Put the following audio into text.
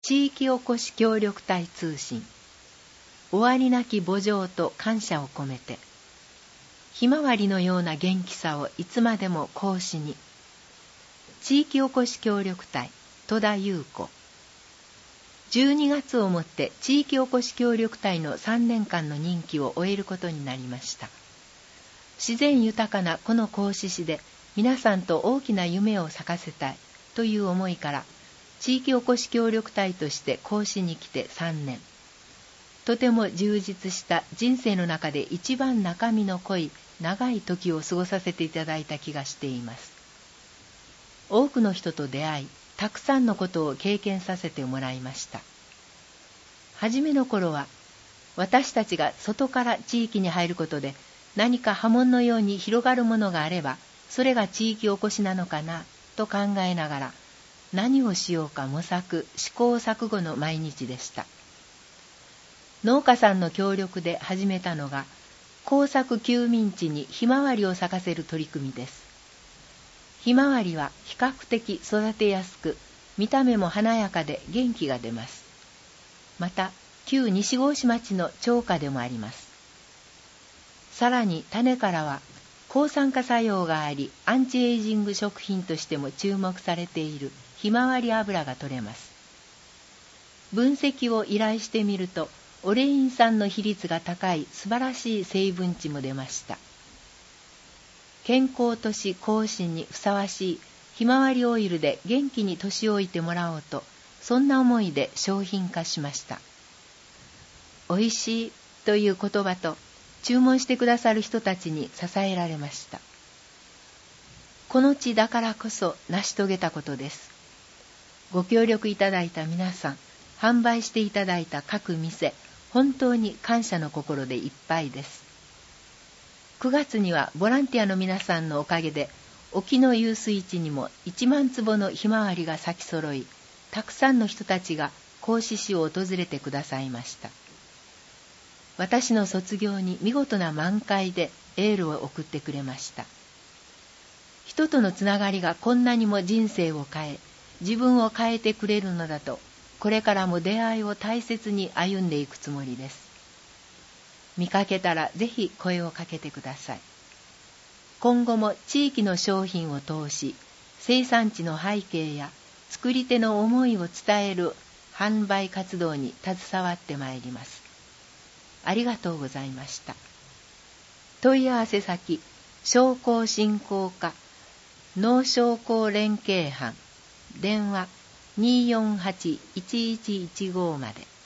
地域おこし協力隊通信。終わりなき慕情と感謝を込めて、ひまわりのような元気さをいつまでも講師に。地域おこし協力隊戸田優子。12月をもって地域おこし協力隊の3年間の任期を終えることになりました。自然豊かなこの講師市で皆さんと大きな夢を咲かせたいという思いから、地域おこし協力隊として講師に来て3年。とても充実した人生の中で一番中身の濃い長い時を過ごさせていただいた気がしています。多くの人と出会い、たくさんのことを経験させてもらいました。はじめの頃は、私たちが外から地域に入ることで何か波紋のように広がるものがあれば、それが地域おこしなのかなと考えながら、何をしようか模索、試行錯誤の毎日でした。農家さんの協力で始めたのが、耕作休眠地にひまわりを咲かせる取り組みです。ひまわりは比較的育てやすく、見た目も華やかで元気が出ます。また、旧西郷市町の町花でもあります。さらに種からは、抗酸化作用があり、アンチエイジング食品としても注目されているひまわり油が取れます。分析を依頼してみると、オレイン酸の比率が高い素晴らしい成分値も出ました。健康都市更新にふさわしいひまわりオイルで元気に年老いてもらおうと、そんな思いで商品化しました。おいしいという言葉と、注文してくださる人たちに支えられました。この地だからこそ成し遂げたことです。ご協力いただいた皆さん、販売していただいた各店、本当に感謝の心でいっぱいです。9月にはボランティアの皆さんのおかげで、沖の湧水地にも1万坪のひまわりが咲き揃い、たくさんの人たちが合志市を訪れてくださいました。私の卒業に見事な満開でエールを送ってくれました。人とのつながりがこんなにも人生を変え、自分を変えてくれるのだと、これからも出会いを大切に歩んでいくつもりです。見かけたらぜひ声をかけてください。今後も地域の商品を通し、生産地の背景や作り手の思いを伝える販売活動に携わってまいります。ありがとうございました。問い合わせ先、商工振興課農商工連携班、電話248-1115まで。